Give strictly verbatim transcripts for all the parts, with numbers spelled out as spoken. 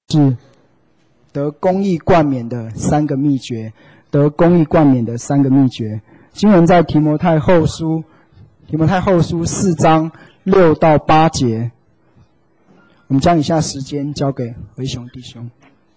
是得公义冠冕的三个秘诀，得公义冠冕的三个秘诀。经文在提摩太后书，提摩太后书四章六到八节。我们将以下时间交给维雄弟兄。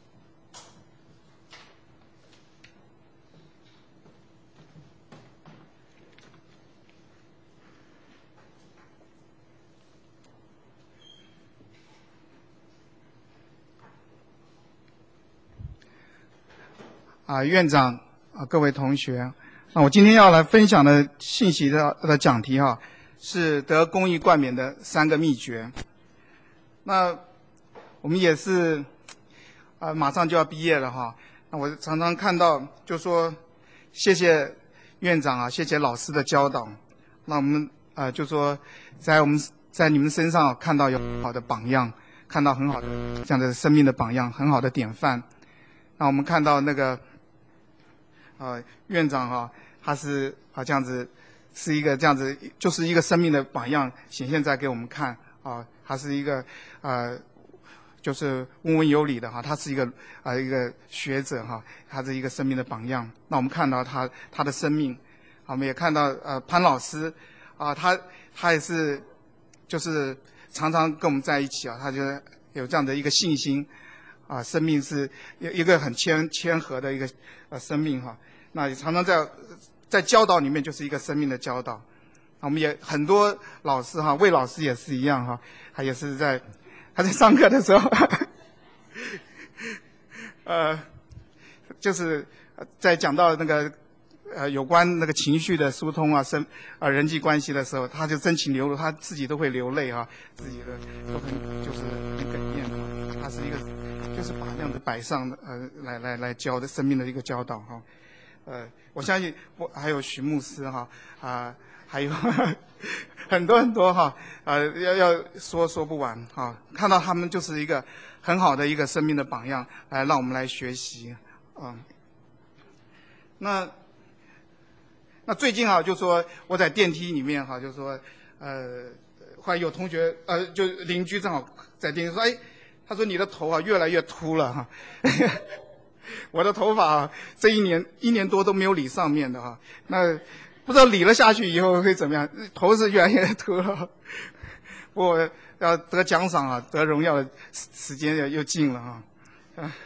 啊，院长啊，各位同学，那我今天要来分享的信息的的讲题哈，是得公义冠冕的三个秘诀。那我们也是啊，马上就要毕业了哈。那我常常看到，就说谢谢院长啊，谢谢老师的教导。那我们啊，就说在我们在你们身上看到有很好的榜样，看到很好的这样的生命的榜样，很好的典范。那我们看到那个。啊，院长哈、啊，他是啊这样子，是一个这样子，就是一个生命的榜样显现在给我们看啊。他是一个呃，就是温文有礼的哈、啊，他是一个啊一个学者哈、啊，他是一个生命的榜样。那我们看到他他的生命，啊，我们也看到呃潘老师啊，他他也是就是常常跟我们在一起啊，他就有这样的一个信心啊，生命是一个很谦谦和的一个呃生命哈、啊。那也常常在在教导里面就是一个生命的教导，我们也很多老师哈，魏老师也是一样哈，他也是在他在上课的时候，呃，就是在讲到那个呃有关那个情绪的疏通啊，生啊人际关系的时候，他就真情流露，他自己都会流泪哈，自己的都很就是很哽咽哈，他是一个就是把那样子摆上的呃来来来教的生命的一个教导哈。呃，我相信我还有徐牧师哈啊、呃，还有呵呵很多很多哈呃要要说说不完哈。看到他们就是一个很好的一个生命的榜样，来让我们来学习啊、呃。那那最近啊，就说我在电梯里面哈，就说呃，后来有同学呃，就邻居正好在电梯说，哎，他说你的头啊越来越秃了哈。我的头发、啊、这一年一年多都没有理上面的哈、啊，那不知道理了下去以后会怎么样？头是越来越秃了。不过要得奖赏啊，得荣耀的时间又又近了哈、啊。啊，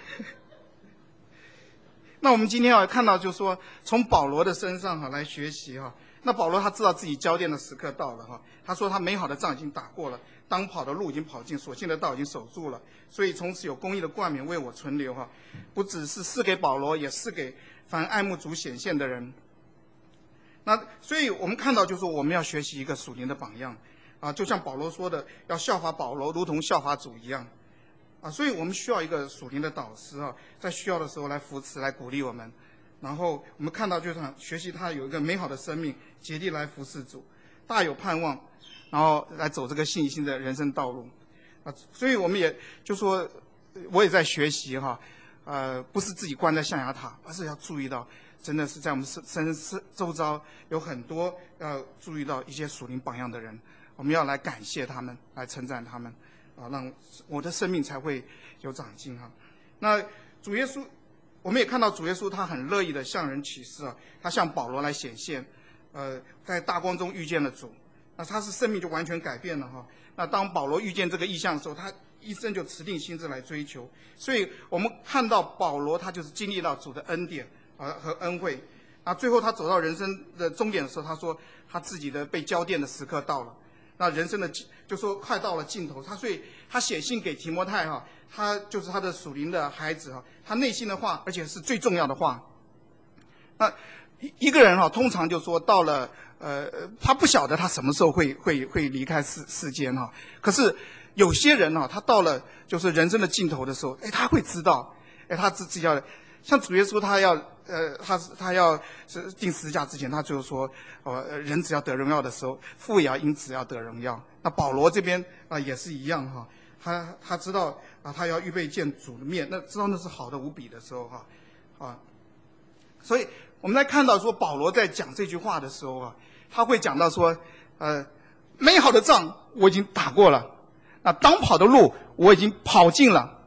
那我们今天要看到，就是说从保罗的身上哈、啊、来学习哈、啊。那保罗他知道自己交电的时刻到了哈、啊，他说他美好的仗已经打过了，当跑的路已经跑尽，所信的道已经守住了，所以从此有公义的冠冕为我存留哈，不只是赐给保罗，也是给凡爱慕主显现的人。那所以我们看到，就是我们要学习一个属灵的榜样啊，就像保罗说的，要效法保罗，如同效法主一样啊。所以我们需要一个属灵的导师啊，在需要的时候来扶持、来鼓励我们。然后我们看到，就是学习他有一个美好的生命，竭力来服侍主，大有盼望。然后来走这个信心的人生道路，啊，所以我们也就说，我也在学习哈，呃，不是自己关在象牙塔，而是要注意到，真的是在我们身身身周遭有很多要注意到一些属灵榜样的人，我们要来感谢他们，来称赞他们，啊，让我的生命才会有长进哈。那主耶稣，我们也看到主耶稣他很乐意的向人启示啊，他向保罗来显现，呃，在大光中遇见了主。那他是生命就完全改变了哈。那当保罗遇见这个异象的时候，他一生就持定心志来追求。所以我们看到保罗他就是经历到主的恩典啊和恩惠。那最后他走到人生的终点的时候，他说他自己的被交电的时刻到了。那人生的就说快到了尽头。他所以他写信给提摩太哈，他就是他的属灵的孩子哈，他内心的话，而且是最重要的话。那一个人哈，通常就说到了。呃，他不晓得他什么时候会会会离开世世间哈。可是有些人哈，他到了就是人生的尽头的时候，哎，他会知道，哎，他自己要像主耶稣，他要呃，他他要是定十字架之前，他就说，呃，人只要得荣耀的时候，父也要因此要得荣耀。那保罗这边啊、呃、也是一样哈，他他知道啊，他要预备见主的面，那知道那是好的无比的时候哈，啊，所以我们来看到说保罗在讲这句话的时候啊。他会讲到说，呃，美好的仗我已经打过了，那当跑的路我已经跑尽了，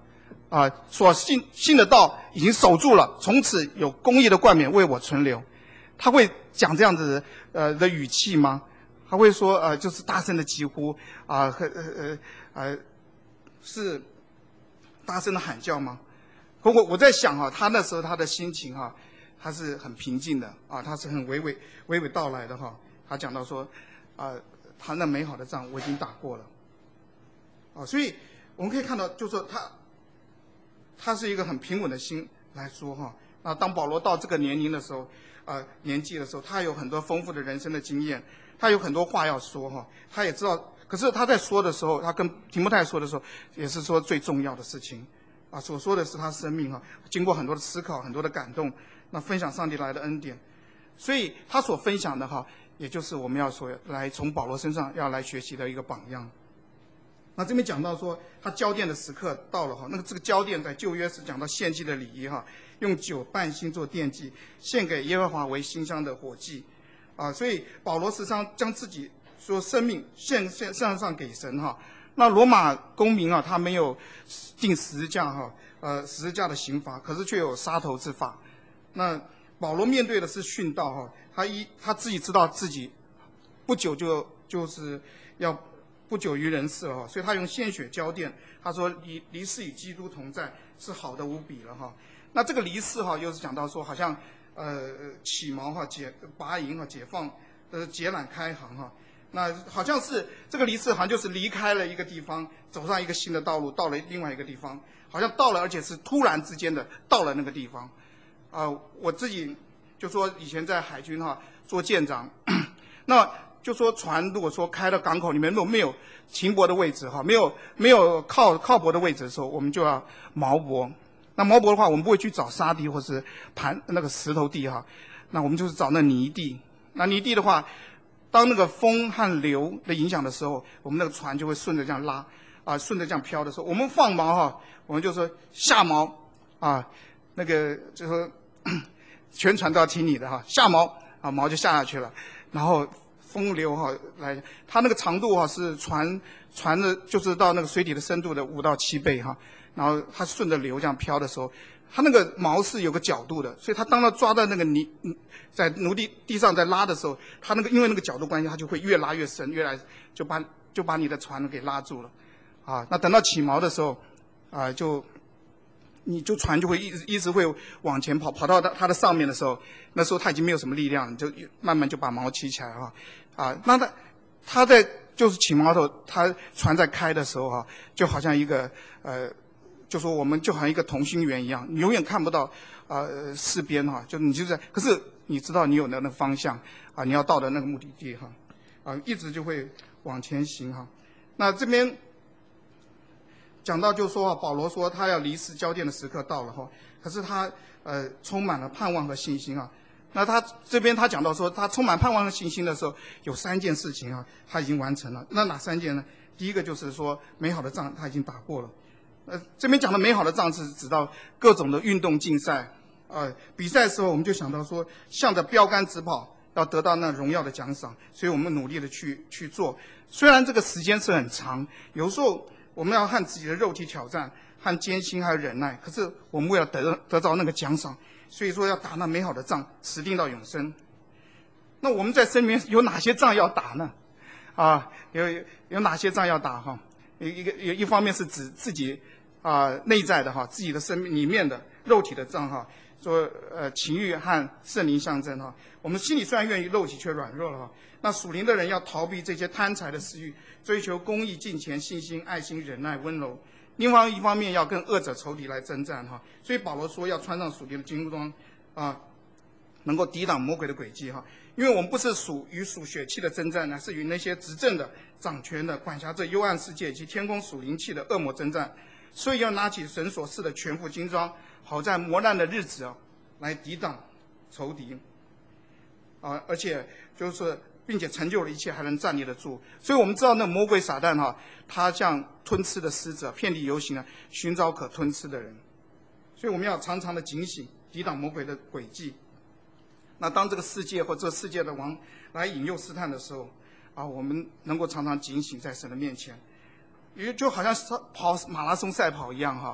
啊，所信信的道已经守住了，从此有公义的冠冕为我存留。他会讲这样子呃的语气吗？他会说呃就是大声的疾呼啊和呃呃呃是大声的喊叫吗？我我我在想哈、啊，他那时候他的心情哈、啊，他是很平静的啊，他是很娓娓娓娓道来的哈、啊。他讲到说啊，他那美好的仗我已经打过了啊，所以我们可以看到，就是说他他是一个很平稳的心来说哈。啊，当保罗到这个年龄的时候。呃，年纪的时候，他有很多丰富的人生的经验，他有很多话要说哈，他也知道。可是他在说的时候，他跟提摩太说的时候，也是说最重要的事情，啊，所说的是他生命哈，经过很多的思考，很多的感动，那分享上帝来的恩典，所以他所分享的哈，也就是我们要说来从保罗身上要来学习的一个榜样。那这边讲到说，他交奠的时刻到了哈，那个这个交奠在旧约是讲到献祭的礼仪哈，用酒拌新做奠祭，献给耶和华为馨香的火祭，啊，所以保罗时常将自己说生命献献献上给神哈。那罗马公民啊，他没有定十字架哈，呃十字架的刑罚，可是却有杀头之法。那保罗面对的是殉道哈，他一他自己知道自己不久就就是要。不久于人世了哈，所以他用鲜血交奠。他说离离世与基督同在是好的无比了哈。那这个离世哈，又是讲到说好像呃起锚哈解拔营哈解放呃解缆开航哈。那好像是这个离世好像就是离开了一个地方，走上一个新的道路，到了另外一个地方，好像到了，而且是突然之间的到了那个地方。啊、呃，我自己就说以前在海军哈做舰长，那。就说船如果说开到港口里面，如果没有停泊的位置哈，没有没有靠靠泊的位置的时候，我们就要锚泊。那锚泊的话，我们不会去找沙地或是盘那个石头地哈，那我们就是找那泥地。那泥地的话，当那个风和流的影响的时候，我们那个船就会顺着这样拉啊，顺着这样飘的时候，我们放锚哈，我们就说下锚啊，那个就说全船都要听你的哈，下锚啊，锚就下下去了，然后。风流哈来，它那个长度哈是船船的，就是到那个水底的深度的五到七倍哈。然后它顺着流这样飘的时候，它那个锚是有个角度的，所以它当它抓到那个泥在泥地地上在拉的时候，它那个因为那个角度关系，它就会越拉越深，越来就把就把你的船给拉住了，啊，那等到起锚的时候，啊就。你就船就会一直一直会往前跑，跑到它的上面的时候，那时候它已经没有什么力量，你就慢慢就把锚起起来哈，啊，那它它在就是起锚头，它船在开的时候哈，就好像一个呃，就说我们就好像一个同心圆一样，你永远看不到呃四边哈，就你就在，可是你知道你有那个方向啊，你要到的那个目的地哈，啊，一直就会往前行哈，那这边。讲到就说保罗说他要离世交奠的时刻到了哈，可是他呃充满了盼望和信心啊。那他这边他讲到说他充满盼望和信心的时候，有三件事情啊他已经完成了。那哪三件呢？第一个就是说美好的仗他已经打过了。呃，这边讲的美好的仗是指到各种的运动竞赛，呃，比赛的时候我们就想到说向着标杆直跑，要得到那荣耀的奖赏，所以我们努力的去去做。虽然这个时间是很长，有时候。我们要和自己的肉体挑战，和艰辛还有忍耐。可是我们为了得得到那个奖赏，所以说要打那美好的仗，死定到永生。那我们在生命有哪些仗要打呢？啊，有有哪些仗要打哈？一个有一方面是指自己啊内在的哈，自己的生命里面的肉体的仗哈，说呃情欲和圣灵相争哈。我们心里虽然愿意，肉体却软弱了哈。那属灵的人要逃避这些贪财的私欲，追求公义、敬虔、信心、爱心、忍耐、温柔。另外一方面要跟恶者仇敌来征战哈。所以保罗说要穿上属灵的军装啊，能够抵挡魔鬼的诡计哈。因为我们不是属与属血气的征战，乃是与那些执政的、掌权的、管辖这幽暗世界以及天空属灵气的恶魔征战。所以要拿起神所赐的全副军装，好在磨难的日子啊，来抵挡仇敌啊，而且就是并且成就了一切，还能站立得住。所以我们知道那魔鬼撒旦哈、啊，他像吞吃的狮子，遍地游行啊，寻找可吞吃的人。所以我们要常常的警醒，抵挡魔鬼的诡计。那当这个世界或这个世界的王来引诱试探的时候，啊，我们能够常常警醒在神的面前，也就好像跑马拉松赛跑一样哈。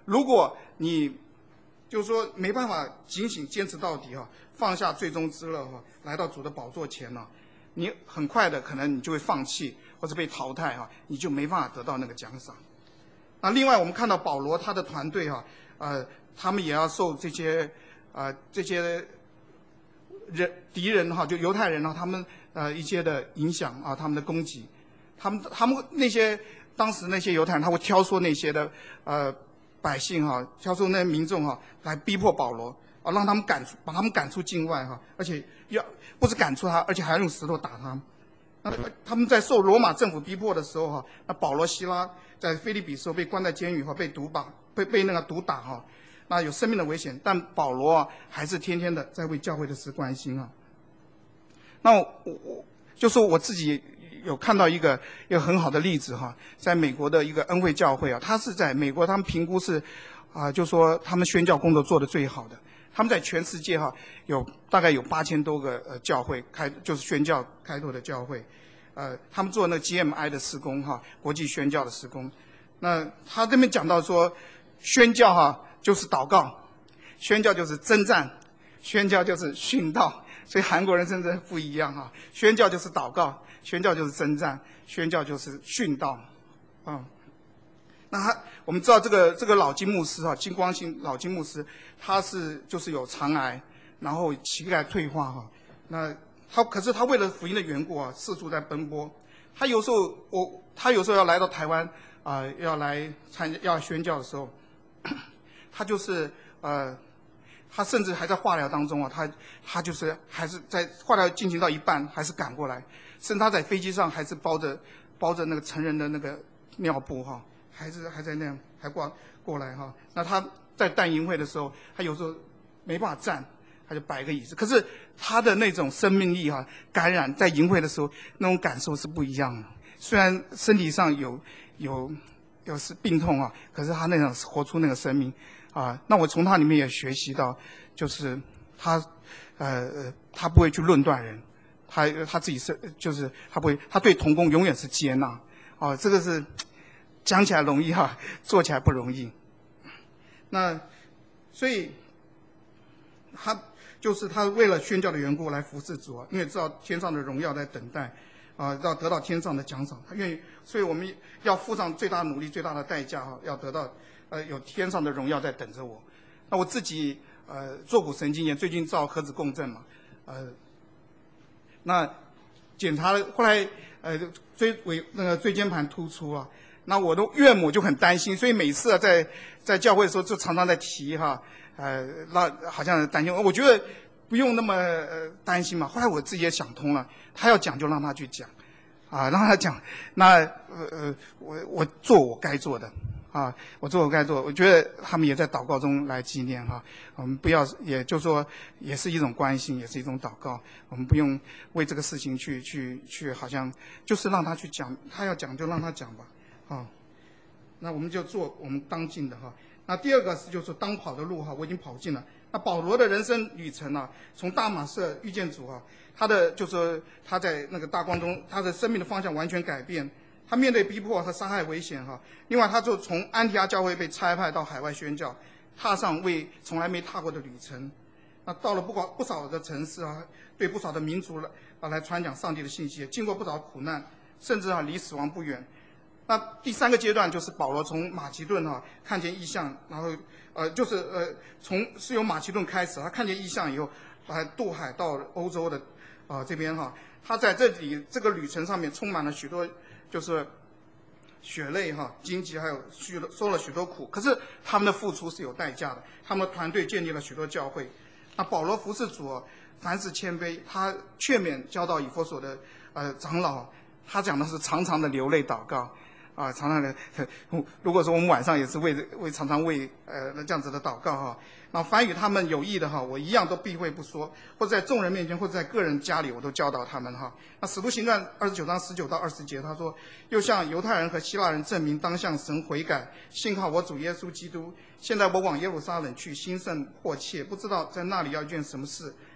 如果你就是说没办法警醒坚持到底哈、啊，放下最终之乐哈、啊，来到主的宝座前呢、啊，你很快的可能你就会放弃或者被淘汰哈、啊，你就没办法得到那个奖赏。那另外我们看到保罗他的团队哈、啊，呃，他们也要受这些呃这些人敌人哈、啊，就犹太人啊，他们呃一些的影响啊，他们的攻击，他们他们那些当时那些犹太人他会挑唆那些的呃。百姓哈、啊，挑唆那些民众哈、啊，来逼迫保罗啊，让他们赶出，把他们赶出境外哈、啊，而且要不是赶出他，而且还要用石头打他。那他们在受罗马政府逼迫的时候哈、啊，那保罗、希拉在腓立比时候被关在监狱哈，被毒打，被被那个毒打哈、啊，那有生命的危险，但保罗啊还是天天的在为教会的事关心啊。那我我就说我自己。有看到一个一个很好的例子哈，在美国的一个恩惠教会啊，他是在美国，他们评估是，啊、呃，就说他们宣教工作做得最好的，他们在全世界哈有大概有八千多个呃教会开，就是宣教开拓的教会，呃，他们做那个 G M I 的施工哈，国际宣教的施工，那他这边讲到说，宣教哈就是祷告，宣教就是征战，宣教就是殉道，所以韩国人真的不一样哈，宣教就是祷告。宣教就是征战，宣教就是殉道，啊、嗯，那他我们知道这个这个老金牧师啊，金光信老金牧师，他是就是有肠癌，然后膝盖退化哈，那他可是他为了福音的缘故啊，四处在奔波，他有时候我他有时候要来到台湾啊、呃，要来参加要宣教的时候，他就是呃。他甚至还在化疗当中啊，他他就是还是在化疗进行到一半，还是赶过来，甚至他在飞机上还是包着包着那个成人的那个尿布哈，还是还在那样还过过来哈。那他在带营会的时候，他有时候没办法站，他就摆个椅子。可是他的那种生命力哈，感染在营会的时候那种感受是不一样的。虽然身体上有有有是病痛啊，可是他那种活出那个生命。啊，那我从他里面也学习到，就是他，呃，他不会去论断人，他他自己是就是他不会，他对同工永远是接纳，啊，这个是讲起来容易哈、啊，做起来不容易。那所以他就是他为了宣教的缘故来服侍主啊，因为知道天上的荣耀在等待，啊，要得到天上的奖赏，他愿意，所以我们要付上最大的努力、最大的代价哈、啊，要得到。呃，有天上的荣耀在等着我。那我自己呃坐骨神经炎，最近照核子共振嘛，呃，那检查了，后来呃椎尾那个椎间盘突出啊，那我的岳母就很担心，所以每次啊在在教会的时候就常常在提哈，呃，那好像担心，我觉得不用那么呃担心嘛。后来我自己也想通了，他要讲就让他去讲，啊，让他讲，那呃呃我我做我该做的。啊，我做我该做，我觉得他们也在祷告中来纪念哈。我们不要，也就是说，也是一种关心，也是一种祷告。我们不用为这个事情去去去，好像就是让他去讲，他要讲就让他讲吧。啊，那我们就做我们当尽的哈。那第二个是就是当跑的路哈，我已经跑尽了。那保罗的人生旅程啊，从大马色遇见主啊，他的就是他在那个大光中，他的生命的方向完全改变。他面对逼迫和杀害危险哈，另外他就从安提阿教会被差派到海外宣教，踏上为从来没踏过的旅程。那到了不少不少的城市啊，对不少的民族来啊来传讲上帝的信息，经过不少苦难，甚至啊离死亡不远。那第三个阶段就是保罗从马其顿哈、啊、看见异象，然后呃就是呃从是由马其顿开始，他看见异象以后，来渡海到欧洲的啊、呃、这边哈、啊，他在这里这个旅程上面充满了许多。就是血泪哈，荆棘还有许多受了许多苦，可是他们的付出是有代价的。他们的团队建立了许多教会。那保罗服侍主，凡事谦卑，他劝勉教导以弗所的呃长老，他讲的是常常的流泪祷告啊，常常的。如果说我们晚上也是为为常常为呃这样子的祷告哈。那凡与他们有益的哈，我一样都避讳不说，或者在众人面前，或者在个人家里，我都教导他们哈。那使徒行传二十九章十九到二十节，他说：又向犹太人和希腊人证明，当向神悔改，信靠我主耶稣基督。现在我往耶路撒冷去，心甚迫切，不知道在那里要见什么事。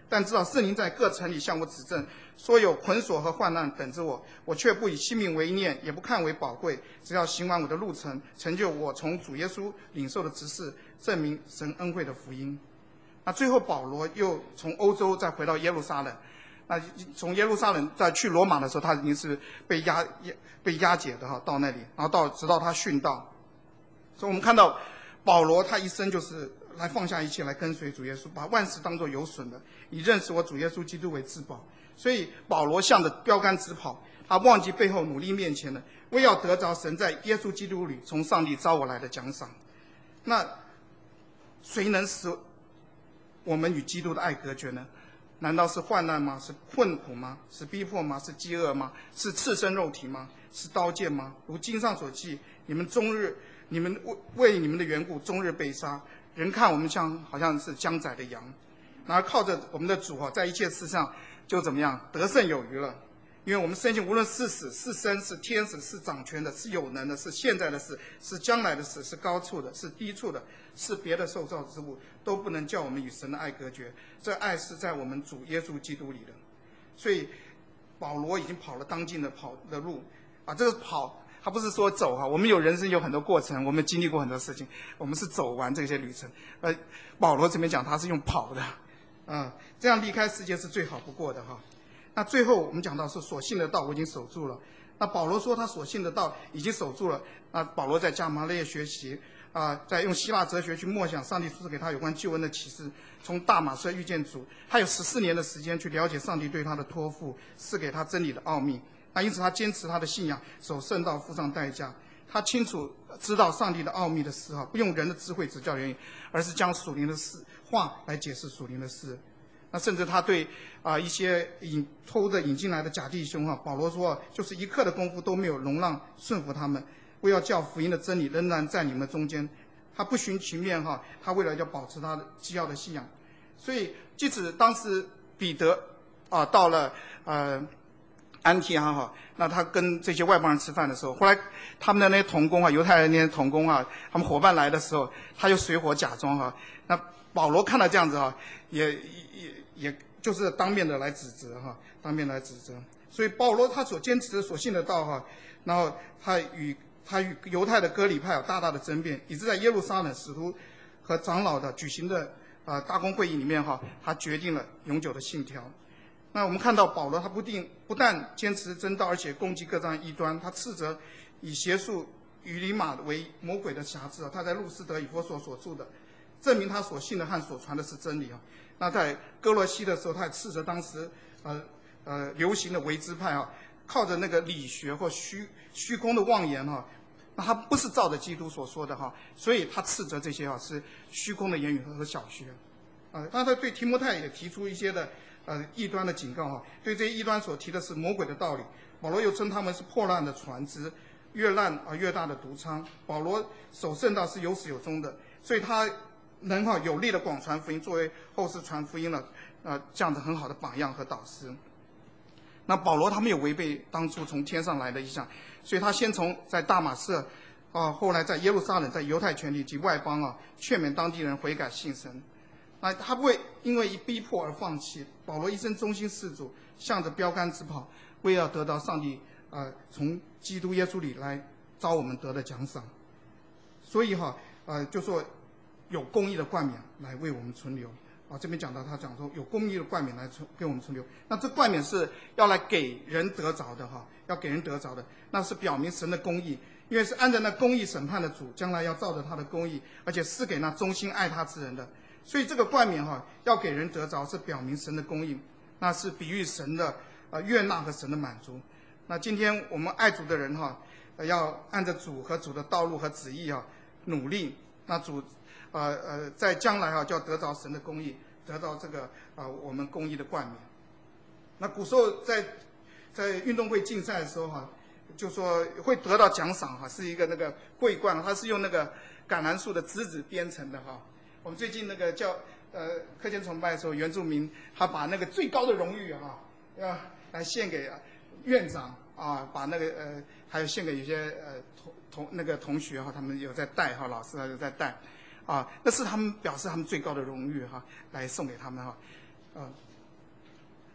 但知道圣灵在各城里向我指证，说有捆锁和患难等着我，我却不以性命为念，也不看为宝贵，只要行完我的路程，成就我从主耶稣领受的职事，证明神恩惠的福音。那最后保罗又从欧洲再回到耶路撒冷，那从耶路撒冷再去罗马的时候，他已经是被押被押解的哈，到那里，然后到直到他殉道。所以我们看到保罗他一生就是来放下一切来跟随主耶稣，把万事当作有损的，以认识我主耶稣基督为至宝。所以保罗向着标杆直跑，他忘记背后，努力面前的，为要得着神在耶稣基督里从上帝招我来的奖赏。那谁能使我们与基督的爱隔绝呢？难道是患难吗？是困苦吗？是逼迫吗？是饥饿吗？是赤身肉体吗？是刀剑吗？如经上所记，你们终日，你们为为你们的缘故终日被杀，人看我们像好像是将宰的羊。然而靠着我们的主哈，在一切事上就怎么样得胜有余了。因为我们深信，无论是死是生，是天使，是掌权的，是有能的，是现在的事，是将来的事，是高处的，是低处的，是别的受造之物，都不能叫我们与神的爱隔绝。这爱是在我们主耶稣基督里的。所以保罗已经跑了当尽的跑的路啊，这个跑他不是说走哈，我们有人生有很多过程，我们经历过很多事情，我们是走完这些旅程。呃，保罗这边讲他是用跑的，啊，这样离开世界是最好不过的哈。那最后我们讲到是所信的道我已经守住了。那保罗说他所信的道已经守住了。那保罗在加马勒耶学习啊、呃，在用希腊哲学去默想上帝赐给他有关救恩的启示。从大马色遇见主，他有十四年的时间去了解上帝对他的托付，赐给他真理的奥秘。那因此他坚持他的信仰，守圣道，付上代价。他清楚知道上帝的奥秘的事哈，不用人的智慧指教原因，而是将属灵的事话来解释属灵的事。那甚至他对啊、呃、一些引偷着引进来的假弟兄哈，保罗说，就是一刻的功夫都没有容让顺服他们，为要叫福音的真理仍然在你们中间。他不徇情面哈，他为了要保持他的基要的信仰。所以即使当时彼得啊、呃、到了呃安提阿哈，那他跟这些外邦人吃饭的时候，后来他们的那些同工啊，犹太人那些同工啊，他们伙伴来的时候，他就随伙假装哈。那保罗看到这样子哈，也也也就是当面的来指责哈，当面来指责。所以保罗他所坚持的、所信的道哈，然后他与他与犹太的割礼派有大大的争辩，以致在耶路撒冷使徒和长老的举行的啊、呃、大公会议里面哈，他决定了永久的信条。那我们看到保罗他不定不但坚持真道，而且攻击各样异端，他斥责以邪术与利马为魔鬼的辖制，他在路斯德以弗所所著的，证明他所信的和所传的是真理啊。那在哥罗西的时候，他也斥责当时呃呃流行的维支派啊，靠着那个理学或虚虚空的妄言哈、啊，那他不是照着基督所说的哈、啊，所以他斥责这些啊是虚空的言语和小学啊。当然他对提摩太也提出一些的呃异端的警告哈、啊，对这些异端所提的是魔鬼的道理。保罗又称他们是破烂的船只，越烂啊越大的毒疮。保罗守圣道是有始有终的，所以他能哈有力的广传福音，作为后世传福音了呃这样子很好的榜样和导师。那保罗他没有违背当初从天上来的意象，所以他先从在大马色啊，后来在耶路撒冷，在犹太全体及外邦啊，劝勉当地人悔改信神。那他不会因为一逼迫而放弃。保罗一生忠心事主，向着标杆直跑，为要得到上帝呃从基督耶稣里来招我们得的奖赏。所以哈呃就说有公义的冠冕来为我们存留啊。这边讲到他讲说有公义的冠冕来存给我们存留，那这冠冕是要来给人得着的哈，要给人得着的，那是表明神的公义，因为是按照那公义审判的主，将来要照着他的公义，而且赐给那忠心爱他之人的。所以这个冠冕哈要给人得着，是表明神的公义，那是比喻神的呃悦纳和神的满足。那今天我们爱主的人哈、呃，要按着主和主的道路和旨意啊努力，那主呃呃在将来啊就要得着神的公义，得到这个啊、呃、我们公义的冠冕。那古时候在在运动会竞赛的时候哈，就说会得到奖赏哈，是一个那个桂冠，它是用那个橄榄树的枝子编成的哈。我们最近那个叫呃课间崇拜的时候，原住民他把那个最高的荣誉哈，要来献给院长啊，把那个呃还有献给有些呃同同那个同学哈，他们有在带哈，老师他有在带，啊，那是他们表示他们最高的荣誉哈，来送给他们哈，啊，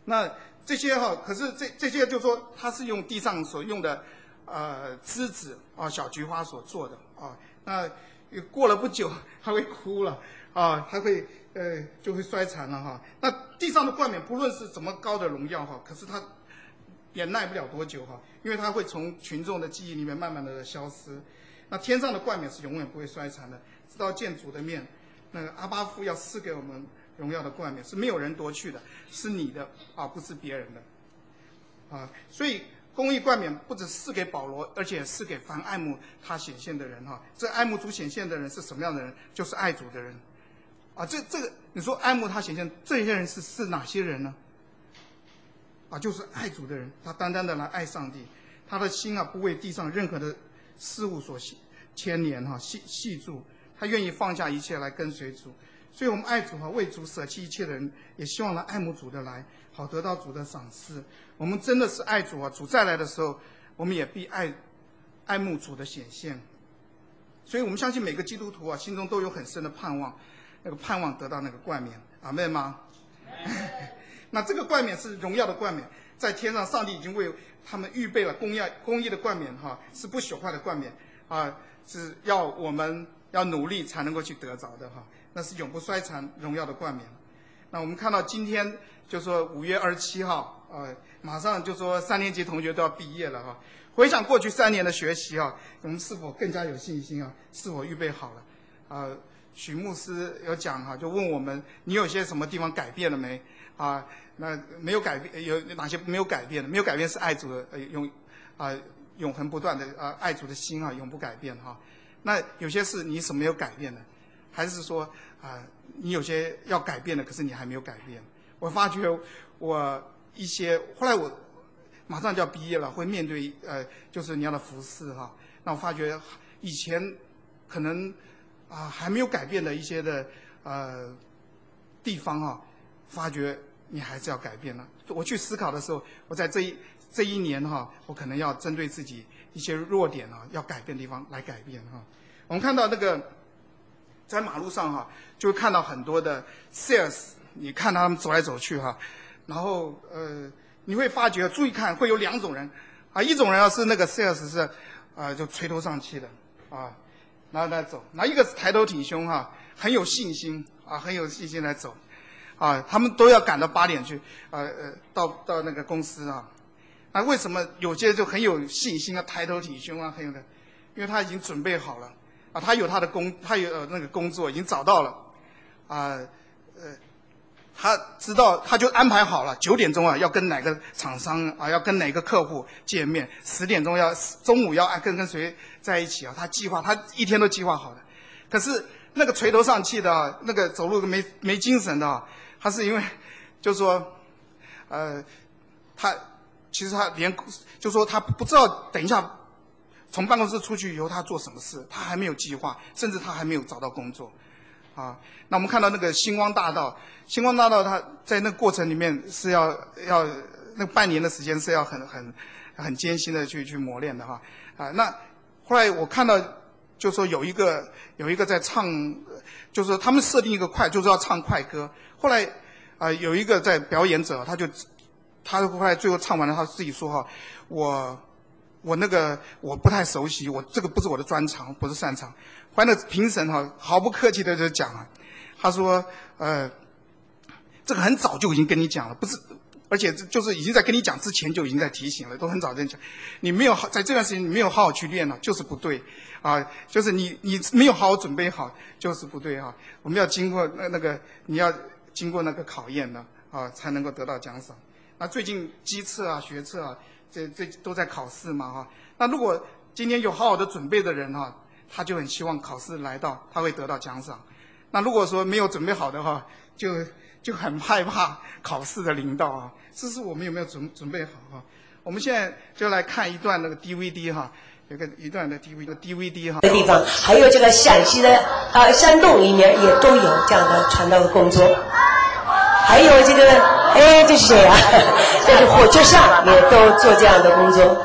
那这些哈，可是这这些就说它是用地上所用的呃枝子啊小菊花所做的啊，那过了不久它会枯了啊，它会呃就会衰残了哈。那地上的冠冕不论是怎么高的荣耀哈，可是它也耐不了多久哈，因为它会从群众的记忆里面慢慢的消失。那天上的冠冕是永远不会衰残的，直到见主的面，那个阿爸父要赐给我们荣耀的冠冕是没有人夺去的，是你的啊，不是别人的啊。所以公义冠冕不只赐给保罗，而且赐给凡爱慕他显现的人哈。这爱慕主显现的人是什么样的人？就是爱主的人啊。这这个你说爱慕他显现，这些人是是哪些人呢？啊，就是爱主的人，他单单的来爱上帝，他的心啊不为地上任何的事物所牵连哈系系住，他愿意放下一切来跟随主。所以我们爱主哈，为主舍弃一切的人，也希望来爱慕主的来，好得到主的赏赐。我们真的是爱主啊，主再来的时候，我们也必爱爱慕主的显现。所以我们相信每个基督徒啊，心中都有很深的盼望，那个盼望得到那个冠冕，阿们吗？那这个冠冕是荣耀的冠冕，在天上，上帝已经为他们预备了公义公义的冠冕哈，是不朽坏的冠冕啊，是要我们要努力才能够去得着的哈，那是永不衰残荣耀的冠冕。那我们看到今天就说五月二十七号，呃，马上就说三年级同学都要毕业了哈。回想过去三年的学习啊，我们是否更加有信心啊？是否预备好了？啊、呃，许牧师有讲哈，就问我们你有些什么地方改变了没？啊，那没有改变，有哪些没有改变的？没有改变是爱主的呃永啊、呃、永恒不断的啊、呃、爱主的心啊永不改变哈。那有些是你什么没有改变的？还是说啊、呃、你有些要改变的，可是你还没有改变？我发觉我一些后来我马上就要毕业了，会面对呃就是你要的服侍哈。那我发觉以前可能啊、呃、还没有改变的一些的呃地方哈。发觉你还是要改变了。我去思考的时候，我在这一这一年哈，我可能要针对自己一些弱点啊，要改变的地方来改变哈。我们看到那个在马路上哈，就会看到很多的 sales， 你看他们走来走去哈，然后呃，你会发觉注意看会有两种人啊，一种人啊是那个 sales 是啊、呃、就垂头丧气的啊，然后来走，那一个是抬头挺胸哈，很有信心啊，很有信心来走。啊，他们都要赶到八点去，呃呃，到到那个公司啊。那为什么有些就很有信心啊，抬头挺胸啊，很有的，因为他已经准备好了啊，他有他的工，他有、呃、那个工作已经找到了，啊，呃，他知道他就安排好了，九点钟啊要跟哪个厂商啊，要跟哪个客户见面，十点钟要中午要跟跟谁在一起啊，他计划他一天都计划好了。可是那个垂头丧气的、啊，那个走路没没精神的、啊。他是因为，就说，呃，他其实他连就说他不知道等一下从办公室出去以后他做什么事，他还没有计划，甚至他还没有找到工作，啊，那我们看到那个星光大道，星光大道他在那个过程里面是要要那半年的时间是要很很很艰辛的去去磨练的哈，啊，那后来我看到就说有一个有一个在唱，就是说他们设定一个快，就是要唱快歌。后来，啊、呃，有一个在表演者，他就，他后来最后唱完了，他自己说哈，我，我那个我不太熟悉，我这个不是我的专长，不是擅长。后来那评审哈毫不客气的就讲了，他说，呃，这个很早就已经跟你讲了，不是，而且就是已经在跟你讲之前就已经在提醒了，都很早就讲，你没有在这段时间你没有好好去练了，就是不对。啊，就是你你没有好好准备好，就是不对哈。我们要经过那那个，你要经过那个考验呢，啊，才能够得到奖赏。那最近基测啊、学测啊，这这都在考试嘛哈。那如果今天有好好的准备的人哈，他就很希望考试来到，他会得到奖赏。那如果说没有准备好的话，就就很害怕考试的临到啊。这是我们有没有准准备好哈？我们现在就来看一段那个 D V D 哈。有个一段的 D V D V D 哈， 的地方还有这个陕西的啊、呃、山洞里面也都有这样的传道的工作，还有这个哎这是谁啊？这是火车上也都做这样的工作。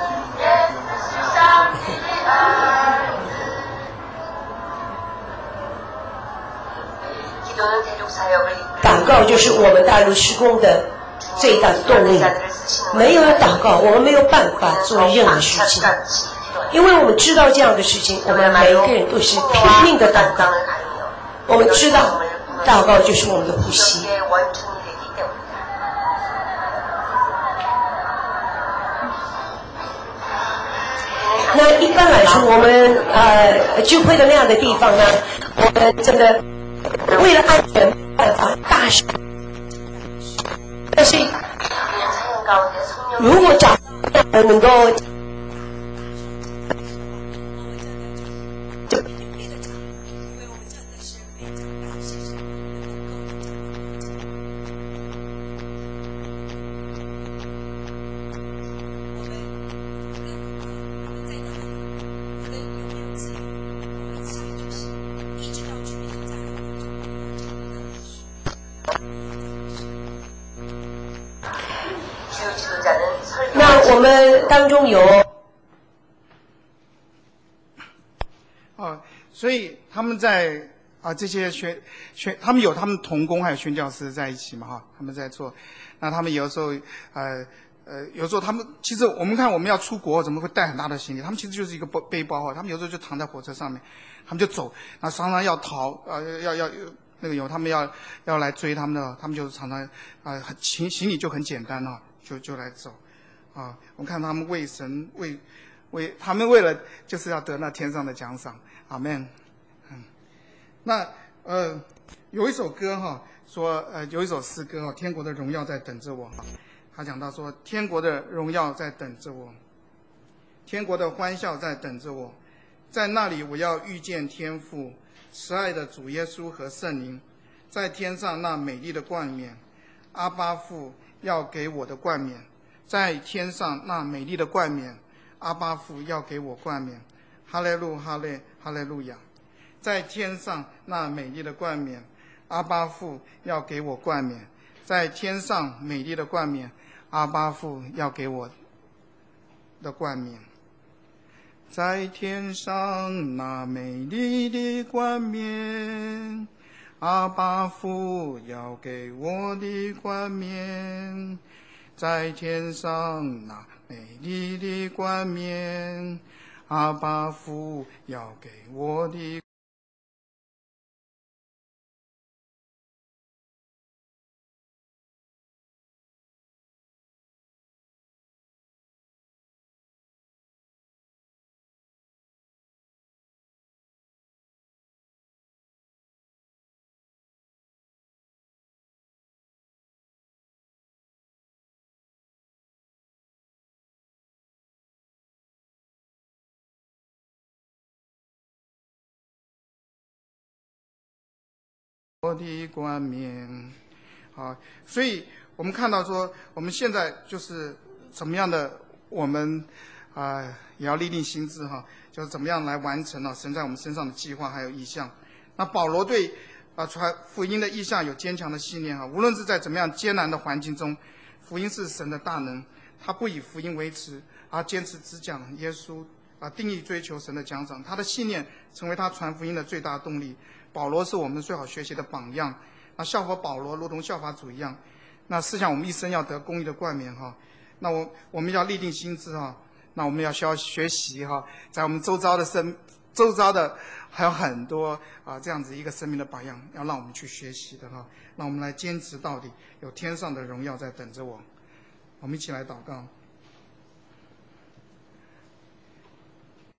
祷告就是我们大陆施工的最大的动力。没有祷告，我们没有办法做任何事情，因为我们知道这样的事情，我们每一个人都是拼命的祷告。我们知道祷告就是我们的呼吸。那一般来说，我们呃聚会的那样的地方呢，我们真的为了安全办法大声，但是如果找能够就那我们当中有哦，所以他们在啊这些宣宣，他们有他们同工还有宣教师在一起嘛哈，他们在做。那他们有的时候呃呃，有时候他们其实我们看我们要出国怎么会带很大的行李？他们其实就是一个背背包啊，他们有时候就躺在火车上面，他们就走，那常常要逃啊、呃、要要那个有他们要要来追他们的，他们就是常常啊很行行李就很简单啊，就就来走。啊，我们看他们为神为为他们为了就是要得那天上的奖赏，阿们。嗯，那呃有一首歌哈，说呃有一首诗歌哈，天国的荣耀在等着我。他讲到说，天国的荣耀在等着我，天国的欢笑在等着我，在那里我要遇见天父慈爱的主耶稣和圣灵，在天上那美丽的冠冕，阿爸父要给我的冠冕。在天上那美丽的冠冕，阿爸父要给我冠冕，哈利路哈利哈利路亚。在天上那美丽的冠冕，阿爸父要给我冠冕，在天上美丽的冠冕，阿爸父要给我的冠冕。在天上那美丽的冠冕，阿爸父要给我的冠冕。在天上那美丽的冠冕，阿爸父要给我的。我的冠冕，啊，所以我们看到说，我们现在就是怎么样的，我们啊、呃、也要立定心志哈，就是怎么样来完成了、啊、神在我们身上的计划还有意向。那保罗对啊传福音的意向有坚强的信念哈，无论是在怎么样艰难的环境中，福音是神的大能，他不以福音为耻，而坚持只讲耶稣啊，定义追求神的奖赏。他的信念成为他传福音的最大动力。保罗是我们最好学习的榜样，那效法保罗如同效法主一样。那思想我们一生要得公义的冠冕哈，那我我们要立定心志哈，那我们要需要学习哈，在我们周遭的生周遭的还有很多啊这样子一个生命的榜样，要让我们去学习的哈，让我们来坚持到底，有天上的荣耀在等着我。我们一起来祷告。